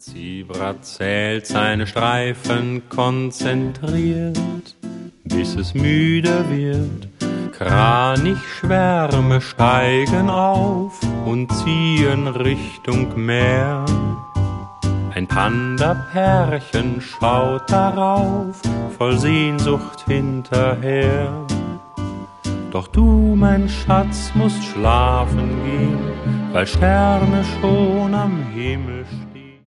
Zebra zählt seine Streifen konzentriert, bis es müde wird. Kranichschwärme steigen auf und ziehen Richtung Meer. Ein Panda-Pärchen schaut darauf, voll Sehnsucht hinterher. Doch du, mein Schatz, musst schlafen gehen, weil Sterne schon am Himmel stehen.